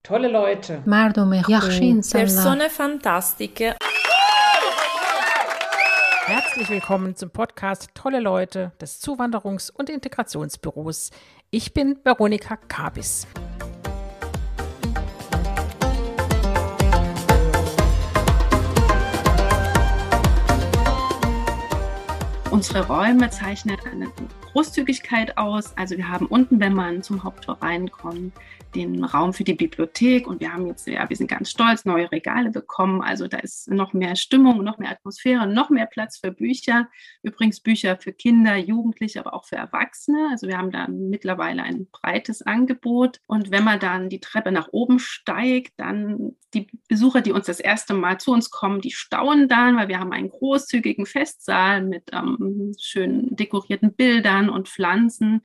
Tolle Leute. مردم خوب. Persone fantastiche. Herzlich willkommen zum Podcast Tolle Leute des Zuwanderungs- und Integrationsbüros. Ich bin Veronika Kabis. Unsere Räume zeichnen eine Großzügigkeit aus. Also wir haben unten, wenn man zum Haupttor reinkommt, den Raum für die Bibliothek und wir haben jetzt, wir sind ganz stolz, neue Regale bekommen. Also da ist noch mehr Stimmung, noch mehr Atmosphäre, noch mehr Platz für Bücher. Übrigens Bücher für Kinder, Jugendliche, aber auch für Erwachsene. Also wir haben da mittlerweile ein breites Angebot. Und wenn man dann die Treppe nach oben steigt, dann die Besucher, die uns das erste Mal zu uns kommen, die staunen dann, weil wir haben einen großzügigen Festsaal mit schön dekorierten Bildern und Pflanzen.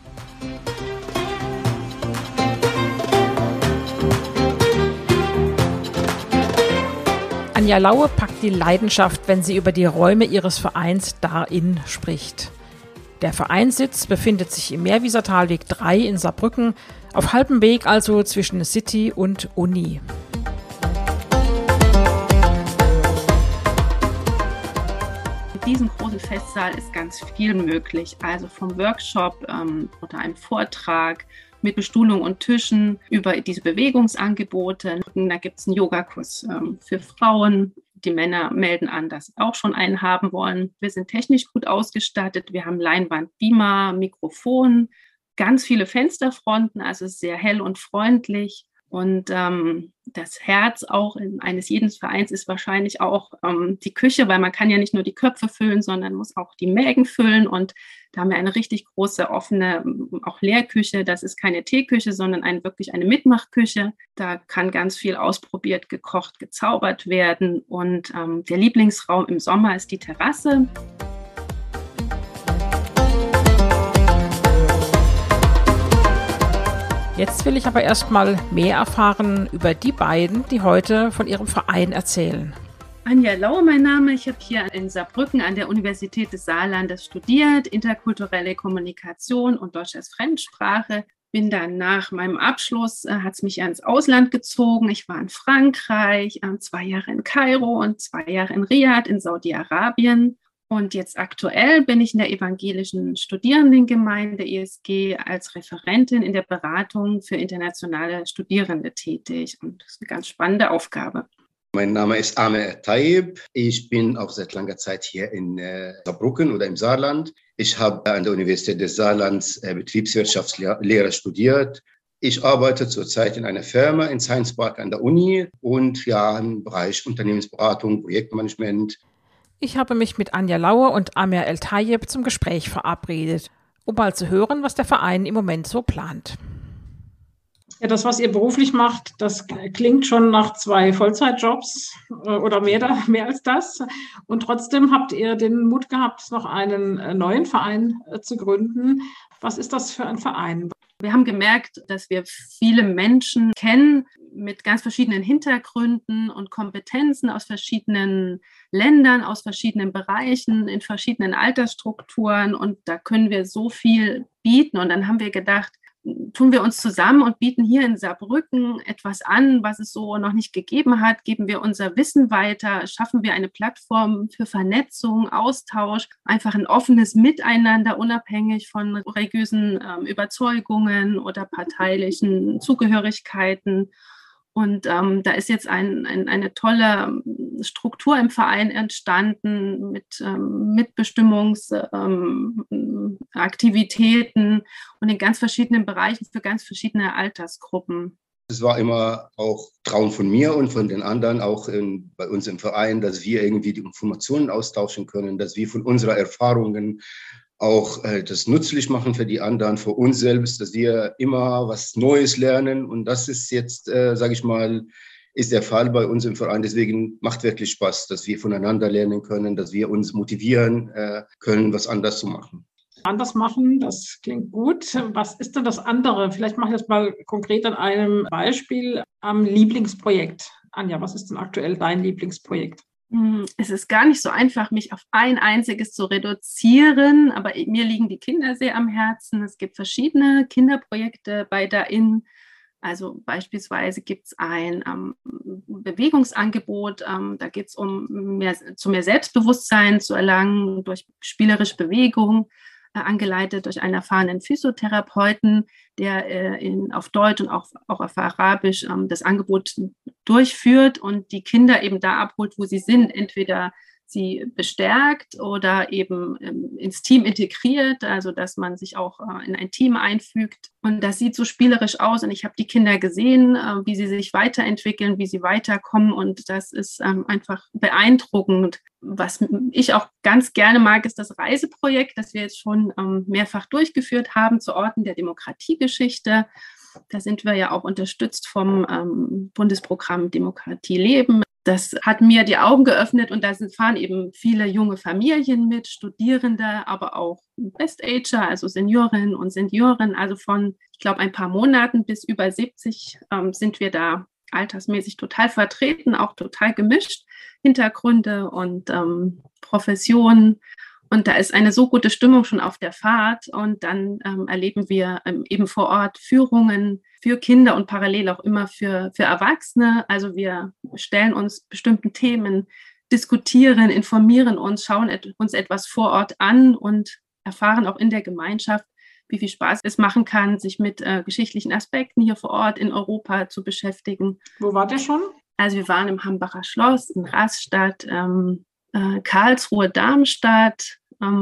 Anja Laue packt die Leidenschaft, wenn sie über die Räume ihres Vereins DARIN spricht. Der Vereinssitz befindet sich im Meerwiesertalweg 3 in Saarbrücken, auf halbem Weg also zwischen City und Uni. Mit diesem großen Festsaal ist ganz viel möglich, also vom Workshop oder einem Vortrag mit Bestuhlung und Tischen über diese Bewegungsangebote. Da gibt es einen Yogakurs für Frauen. Die Männer melden an, dass sie auch schon einen haben wollen. Wir sind technisch gut ausgestattet. Wir haben Leinwand, Beamer, Mikrofon, ganz viele Fensterfronten, also sehr hell und freundlich. Und das Herz auch eines jeden Vereins ist wahrscheinlich auch die Küche, weil man kann ja nicht nur die Köpfe füllen, sondern muss auch die Mägen füllen. Und da haben wir eine richtig große, offene, auch Leerküche. Das ist keine Teeküche, sondern wirklich eine Mitmachküche. Da kann ganz viel ausprobiert, gekocht, gezaubert werden. Und der Lieblingsraum im Sommer ist die Terrasse. Jetzt will ich aber erstmal mehr erfahren über die beiden, die heute von ihrem Verein erzählen. Anja Laue, mein Name. Ich habe hier in Saarbrücken an der Universität des Saarlandes studiert, interkulturelle Kommunikation und Deutsch als Fremdsprache. Bin dann nach meinem Abschluss, hat es mich ins Ausland gezogen. Ich war in Frankreich, 2 Jahre in Kairo und 2 Jahre in Riad in Saudi-Arabien. Und jetzt aktuell bin ich in der evangelischen Studierendengemeinde ESG als Referentin in der Beratung für internationale Studierende tätig. Und das ist eine ganz spannende Aufgabe. Mein Name ist Amer El-Tayeb. Ich bin auch seit langer Zeit hier in Saarbrücken oder im Saarland. Ich habe an der Universität des Saarlands Betriebswirtschaftslehre studiert. Ich arbeite zurzeit in einer Firma in Science Park an der Uni und ja im Bereich Unternehmensberatung, Projektmanagement. Ich habe mich mit Anja Laue und Amer El-Tayeb zum Gespräch verabredet, um mal zu hören, was der Verein im Moment so plant. Ja, das, was ihr beruflich macht, das klingt schon nach 2 Vollzeitjobs oder mehr als das. Und trotzdem habt ihr den Mut gehabt, noch einen neuen Verein zu gründen. Was ist das für ein Verein? Wir haben gemerkt, dass wir viele Menschen kennen mit ganz verschiedenen Hintergründen und Kompetenzen aus verschiedenen Ländern, aus verschiedenen Bereichen, in verschiedenen Altersstrukturen. Und da können wir so viel bieten. Und dann haben wir gedacht, tun wir uns zusammen und bieten hier in Saarbrücken etwas an, was es so noch nicht gegeben hat. Geben wir unser Wissen weiter, schaffen wir eine Plattform für Vernetzung, Austausch, einfach ein offenes Miteinander, unabhängig von religiösen Überzeugungen oder parteilichen Zugehörigkeiten. Und da ist jetzt eine tolle Struktur im Verein entstanden mit Mitbestimmungsaktivitäten und in ganz verschiedenen Bereichen für ganz verschiedene Altersgruppen. Es war immer auch Traum von mir und von den anderen, auch bei uns im Verein, dass wir irgendwie die Informationen austauschen können, dass wir von unseren Erfahrungen auch das nützlich machen für die anderen, für uns selbst, dass wir immer was Neues lernen. Und das ist jetzt, sage ich mal, ist der Fall bei uns im Verein. Deswegen macht wirklich Spaß, dass wir voneinander lernen können, dass wir uns motivieren können, was anders zu machen. Anders machen, das klingt gut. Was ist denn das andere? Vielleicht mache ich das mal konkret an einem Beispiel am Lieblingsprojekt. Anja, was ist denn aktuell dein Lieblingsprojekt? Es ist gar nicht so einfach, mich auf ein einziges zu reduzieren, aber mir liegen die Kinder sehr am Herzen. Es gibt verschiedene Kinderprojekte bei DARIN. Also beispielsweise gibt es ein Bewegungsangebot, da geht es um mehr Selbstbewusstsein zu erlangen durch spielerische Bewegung, angeleitet durch einen erfahrenen Physiotherapeuten, der auf Deutsch und auch auf Arabisch das Angebot durchführt und die Kinder eben da abholt, wo sie sind, entweder sie bestärkt oder eben ins Team integriert, also dass man sich auch in ein Team einfügt. Und das sieht so spielerisch aus. Und ich habe die Kinder gesehen, wie sie sich weiterentwickeln, wie sie weiterkommen. Und das ist einfach beeindruckend. Was ich auch ganz gerne mag, ist das Reiseprojekt, das wir jetzt schon mehrfach durchgeführt haben zu Orten der Demokratiegeschichte. Da sind wir ja auch unterstützt vom Bundesprogramm Demokratie leben. Das hat mir die Augen geöffnet und da fahren eben viele junge Familien mit, Studierende, aber auch Best-Ager, also Seniorinnen und Senioren. Also von, ich glaube, ein paar Monaten bis über 70 sind wir da altersmäßig total vertreten, auch total gemischt, Hintergründe und Professionen. Und da ist eine so gute Stimmung schon auf der Fahrt und dann erleben wir eben vor Ort Führungen für Kinder und parallel auch immer für Erwachsene. Also wir stellen uns bestimmten Themen, diskutieren, informieren uns, schauen uns etwas vor Ort an und erfahren auch in der Gemeinschaft, wie viel Spaß es machen kann, sich mit geschichtlichen Aspekten hier vor Ort in Europa zu beschäftigen. Wo wart ihr schon? Also wir waren im Hambacher Schloss, in Rastatt, Karlsruhe, Darmstadt,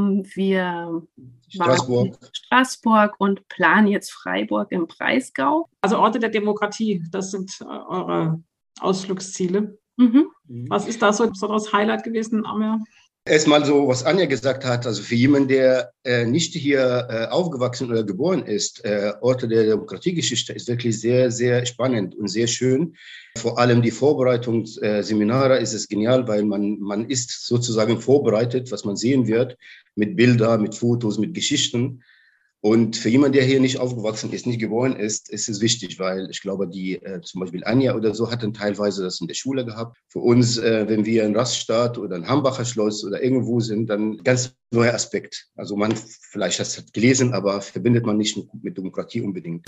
wir waren in Straßburg und planen jetzt Freiburg im Breisgau. Also Orte der Demokratie, das sind eure Ausflugsziele. Mhm. Was ist da so ein besonderes Highlight gewesen, Amir? Erstmal so, was Anja gesagt hat, also für jemanden, der nicht hier aufgewachsen oder geboren ist, Orte der Demokratiegeschichte ist wirklich sehr, sehr spannend und sehr schön. Vor allem die Vorbereitungsseminare ist es genial, weil man ist sozusagen vorbereitet, was man sehen wird, mit Bildern, mit Fotos, mit Geschichten. Und für jemanden, der hier nicht aufgewachsen ist, nicht geboren ist, ist es wichtig, weil ich glaube, die zum Beispiel Anja oder so hatten teilweise das in der Schule gehabt. Für uns, wenn wir in Rastatt oder in Hambacher Schloss oder irgendwo sind, dann ganz neuer Aspekt. Also man vielleicht das hat gelesen, aber verbindet man nicht mit Demokratie unbedingt.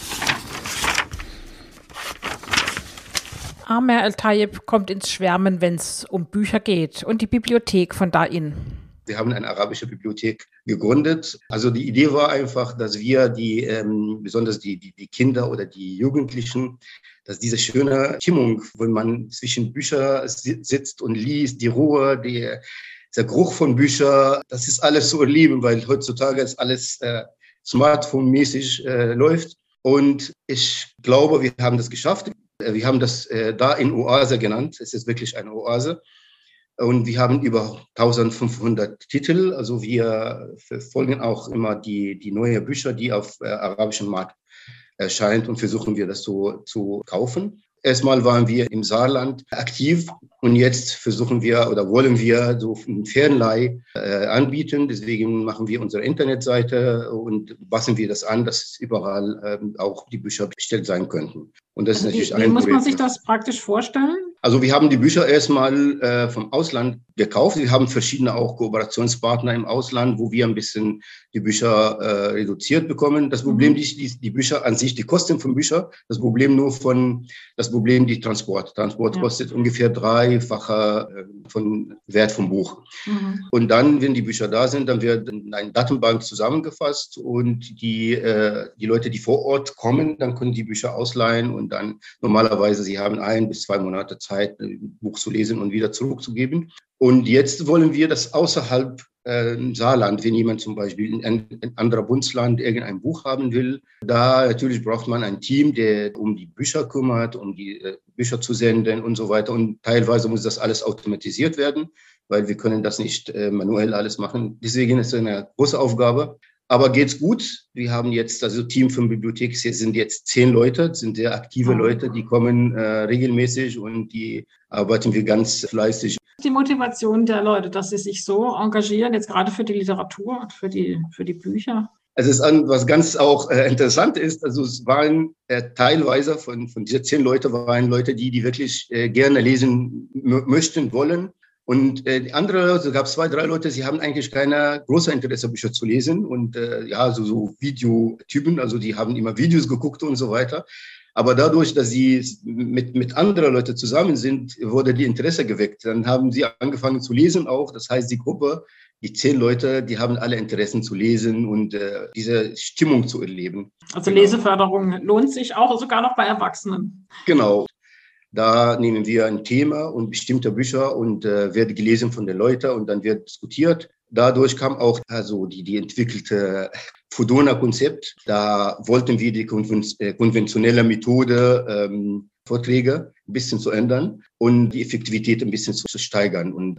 Amer El-Tayeb kommt ins Schwärmen, wenn es um Bücher geht und die Bibliothek von Dain. Wir haben eine arabische Bibliothek gegründet. Also die Idee war einfach, dass wir besonders die Kinder oder die Jugendlichen, dass diese schöne Stimmung, wenn man zwischen Büchern sitzt und liest, die Ruhe, der Geruch von Büchern, das ist alles so erleben, weil heutzutage ist alles Smartphone-mäßig läuft. Und ich glaube, wir haben das geschafft. Wir haben das da in Oase genannt. Es ist wirklich eine Oase. Und wir haben über 1500 Titel. Also wir verfolgen auch immer die neuen Bücher, die auf arabischem Markt erscheinen und versuchen wir das so zu kaufen. Erstmal waren wir im Saarland aktiv und jetzt versuchen wir oder wollen wir so einen Fernleih anbieten. Deswegen machen wir unsere Internetseite und passen wir das an, dass überall auch die Bücher bestellt sein könnten. Und das ist natürlich wie muss man sich das praktisch vorstellen? Also wir haben die Bücher erstmal vom Ausland gekauft. Wir haben verschiedene auch Kooperationspartner im Ausland, wo wir ein bisschen die Bücher reduziert bekommen. Das Problem nicht die Bücher an sich, die Kosten von Büchern. Das Problem die Transport. Transport kostet ungefähr 3-fache von Wert vom Buch. Mhm. Und dann, wenn die Bücher da sind, dann wird in eine Datenbank zusammengefasst und die Leute, die vor Ort kommen, dann können die Bücher ausleihen und dann normalerweise, sie haben 1 bis 2 Monate Zeit, ein Buch zu lesen und wieder zurückzugeben. Und jetzt wollen wir das außerhalb Saarland, wenn jemand zum Beispiel in ein anderer Bundesland irgendein Buch haben will, da natürlich braucht man ein Team, der um die Bücher kümmert, um die Bücher zu senden und so weiter. Und teilweise muss das alles automatisiert werden, weil wir können das nicht manuell alles machen. Deswegen ist es eine große Aufgabe. Aber geht's gut? Wir haben jetzt, also Team von Bibliothek sind jetzt 10 Leute, sind sehr aktive Leute, die kommen regelmäßig und die arbeiten wir ganz fleißig. Die Motivation der Leute, dass sie sich so engagieren, jetzt gerade für die Literatur und für die Bücher? Also es ist was ganz auch interessant ist, also es waren teilweise von diesen 10 Leuten waren Leute, die wirklich gerne lesen möchten, wollen. Und die andere, also gab es 2, 3 Leute, sie haben eigentlich keine große Interesse, Bücher zu lesen und so Videotypen, also die haben immer Videos geguckt und so weiter. Aber dadurch, dass sie mit anderen Leuten zusammen sind, wurde die Interesse geweckt. Dann haben sie angefangen zu lesen auch. Das heißt, die Gruppe, die 10 Leute, die haben alle Interessen zu lesen und diese Stimmung zu erleben. Also Leseförderung lohnt sich auch sogar noch bei Erwachsenen. Genau. Da nehmen wir ein Thema und bestimmte Bücher und wird gelesen von den Leuten und dann wird diskutiert. Dadurch kam auch also die entwickelte Fudona-Konzept. Da wollten wir die konventionelle Methode Vorträge ein bisschen zu ändern und die Effektivität ein bisschen zu steigern. Und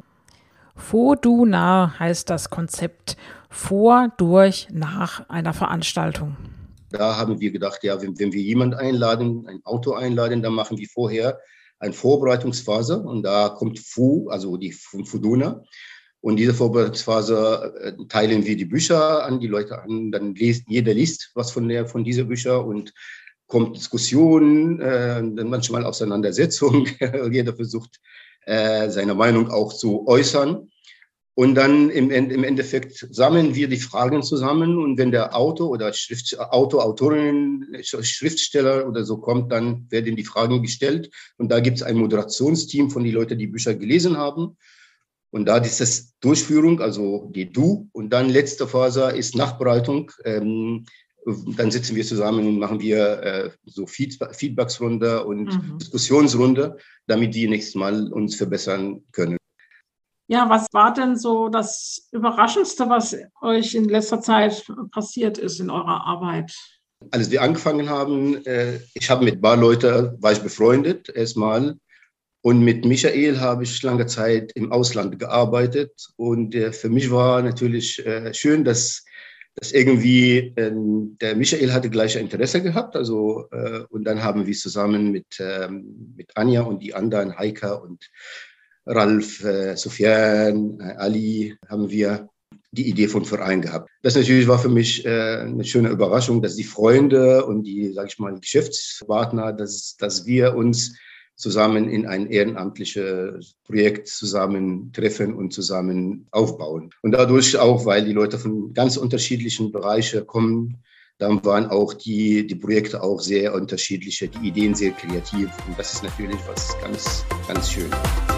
Fudona heißt das Konzept vor, durch, nach einer Veranstaltung. Da haben wir gedacht, ja, wenn wir jemanden einladen, ein Autor einladen, dann machen wir vorher eine Vorbereitungsphase und da kommt also die Fudona. Und diese Vorbereitungsphase teilen wir die Bücher an die Leute an, dann jeder liest was von diesen Büchern und kommt Diskussion, dann manchmal Auseinandersetzung. Jeder versucht, seine Meinung auch zu äußern. Und dann im Endeffekt sammeln wir die Fragen zusammen und wenn der Autor oder Autorin, Schriftsteller oder so kommt, dann werden die Fragen gestellt und da gibt es ein Moderationsteam von den Leuten, die Bücher gelesen haben. Und da ist das Durchführung, also die und dann letzte Phase ist Nachbereitung. Dann sitzen wir zusammen und machen wir so Feedbacksrunde und Diskussionsrunde, damit die nächstes Mal uns verbessern können. Ja, was war denn so das Überraschendste, was euch in letzter Zeit passiert ist in eurer Arbeit? Als wir angefangen haben, ich habe mit ein paar Leuten, war ich befreundet erstmal. Und mit Michael habe ich lange Zeit im Ausland gearbeitet. Und für mich war natürlich schön, dass irgendwie der Michael hatte gleiche Interesse gehabt. Also, und dann haben wir zusammen mit Anja und die anderen, Heika und Ralf, Sofian, Ali, haben wir die Idee von Verein gehabt. Das natürlich war für mich eine schöne Überraschung, dass die Freunde und die, sage ich mal, Geschäftspartner, dass wir uns zusammen in ein ehrenamtliches Projekt zusammentreffen und zusammen aufbauen. Und dadurch auch, weil die Leute von ganz unterschiedlichen Bereichen kommen, dann waren auch die Projekte auch sehr unterschiedliche, die Ideen sehr kreativ. Und das ist natürlich was ganz, ganz Schönes.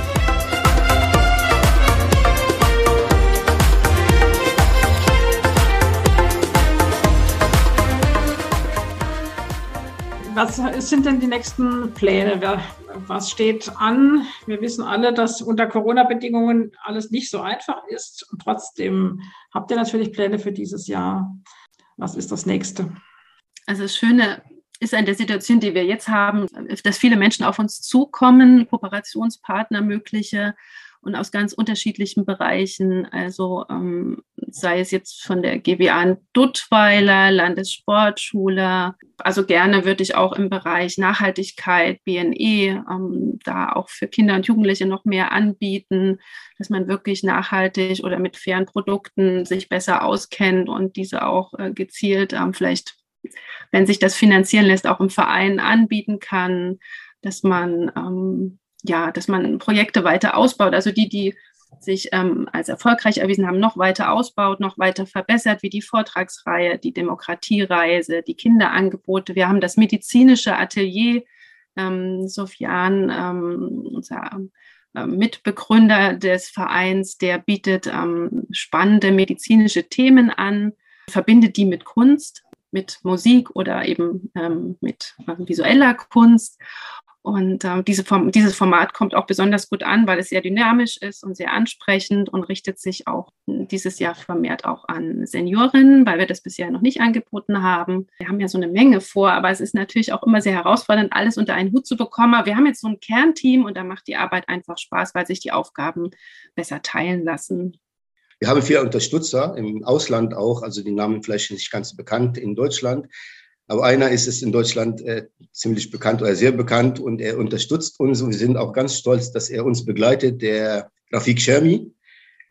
Was sind denn die nächsten Pläne? Was steht an? Wir wissen alle, dass unter Corona-Bedingungen alles nicht so einfach ist. Und trotzdem habt ihr natürlich Pläne für dieses Jahr. Was ist das Nächste? Also das Schöne ist an der Situation, die wir jetzt haben, dass viele Menschen auf uns zukommen, Kooperationspartner mögliche und aus ganz unterschiedlichen Bereichen, also sei es jetzt von der GWA in Duttweiler, Landessportschule, also gerne würde ich auch im Bereich Nachhaltigkeit, BNE, da auch für Kinder und Jugendliche noch mehr anbieten, dass man wirklich nachhaltig oder mit fairen Produkten sich besser auskennt und diese auch gezielt vielleicht, wenn sich das finanzieren lässt, auch im Verein anbieten kann, dass man Projekte weiter ausbaut, also die sich als erfolgreich erwiesen haben, noch weiter ausbaut, noch weiter verbessert, wie die Vortragsreihe, die Demokratiereise, die Kinderangebote. Wir haben das medizinische Atelier, Sofian, unser Mitbegründer des Vereins, der bietet spannende medizinische Themen an, verbindet die mit Kunst, mit Musik oder eben mit visueller Kunst. Und dieses Format kommt auch besonders gut an, weil es sehr dynamisch ist und sehr ansprechend und richtet sich auch dieses Jahr vermehrt auch an Seniorinnen, weil wir das bisher noch nicht angeboten haben. Wir haben ja so eine Menge vor, aber es ist natürlich auch immer sehr herausfordernd, alles unter einen Hut zu bekommen. Aber wir haben jetzt so ein Kernteam und da macht die Arbeit einfach Spaß, weil sich die Aufgaben besser teilen lassen. Wir haben viele Unterstützer im Ausland auch, also die Namen vielleicht nicht ganz bekannt in Deutschland. Aber einer ist es in Deutschland ziemlich bekannt oder sehr bekannt und er unterstützt uns und wir sind auch ganz stolz, dass er uns begleitet, der Rafik Shermi.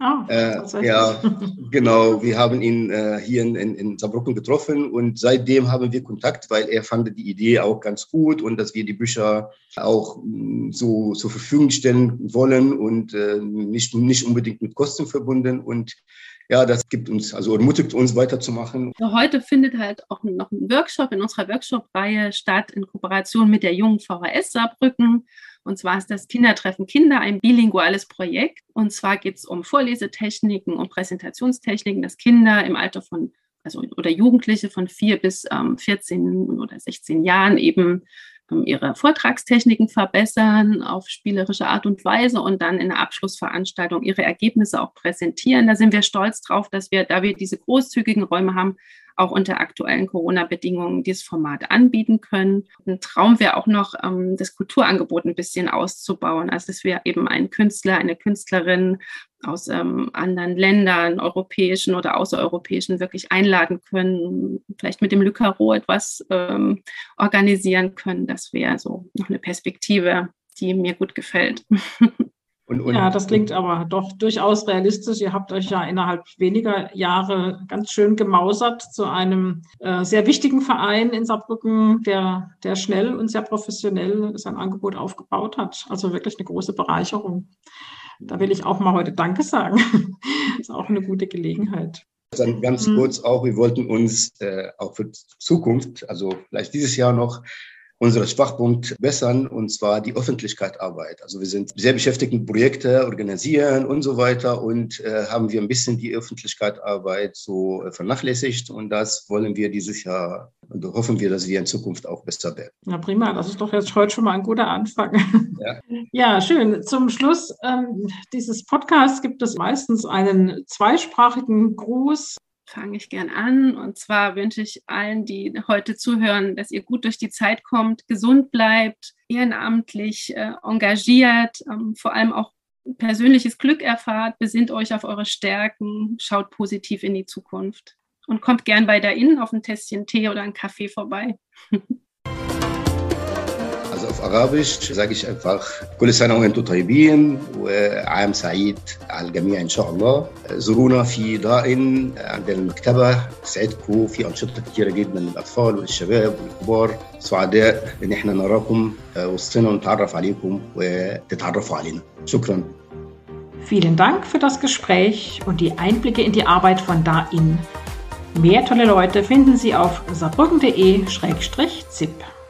Ja, genau. Wir haben ihn hier in Saarbrücken getroffen und seitdem haben wir Kontakt, weil er fand die Idee auch ganz gut und dass wir die Bücher auch so zur Verfügung stellen wollen und nicht unbedingt mit Kosten verbunden. Und ja, das gibt uns, also ermutigt uns weiterzumachen. Heute findet halt auch noch ein Workshop in unserer Workshop-Reihe statt in Kooperation mit der Jungen VHS Saarbrücken. Und zwar ist das Kindertreffen Kinder ein bilinguales Projekt. Und zwar geht es um Vorlesetechniken und Präsentationstechniken, dass Kinder im Alter von, oder Jugendliche von 4 bis 14 oder 16 Jahren eben ihre Vortragstechniken verbessern auf spielerische Art und Weise und dann in der Abschlussveranstaltung ihre Ergebnisse auch präsentieren. Da sind wir stolz drauf, dass wir, da wir diese großzügigen Räume haben, auch unter aktuellen Corona-Bedingungen dieses Format anbieten können. Ein Traum wäre auch noch, das Kulturangebot ein bisschen auszubauen. Also dass wir eben einen Künstler, eine Künstlerin aus anderen Ländern, europäischen oder außereuropäischen, wirklich einladen können, vielleicht mit dem Le Carreau etwas organisieren können. Das wäre so noch eine Perspektive, die mir gut gefällt. Ja, das klingt aber doch durchaus realistisch. Ihr habt euch ja innerhalb weniger Jahre ganz schön gemausert zu einem sehr wichtigen Verein in Saarbrücken, der sehr und sehr professionell sein Angebot aufgebaut hat. Also wirklich eine große Bereicherung. Da will ich auch mal heute Danke sagen. Das ist auch eine gute Gelegenheit. Dann ganz kurz auch, wir wollten uns auch für Zukunft, also vielleicht dieses Jahr noch, unseren Schwachpunkt bessern, und zwar die Öffentlichkeitsarbeit. Also wir sind sehr beschäftigt mit Projekten, organisieren und so weiter und haben wir ein bisschen die Öffentlichkeitsarbeit so vernachlässigt und das wollen wir dieses Jahr und hoffen wir, dass wir in Zukunft auch besser werden. Na prima, das ist doch jetzt heute schon mal ein guter Anfang. Ja, schön. Zum Schluss dieses Podcasts gibt es meistens einen zweisprachigen Gruß. Fange ich gern an. Und zwar wünsche ich allen, die heute zuhören, dass ihr gut durch die Zeit kommt, gesund bleibt, ehrenamtlich engagiert, vor allem auch persönliches Glück erfahrt, besinnt euch auf eure Stärken, schaut positiv in die Zukunft und kommt gern bei der Inn auf ein Tässchen Tee oder einen Kaffee vorbei. Also auf Arabisch sage ich einfach كل سنة وأنتم طيبين وعام سعيد على الجميع إن شاء الله. زورونا في ضائن عندنا المكتبة تسعدكم في أنشطة كثيرة جدا للأطفال والشباب والكبار. سعداء إن إحنا نراكم وسطنا ونتعرف عليكم وتتعرفوا علينا. شكرا. Vielen Dank für das Gespräch und die Einblicke in die Arbeit von DAIN. Mehr tolle Leute finden Sie auf saarbrücken.de/ZIP.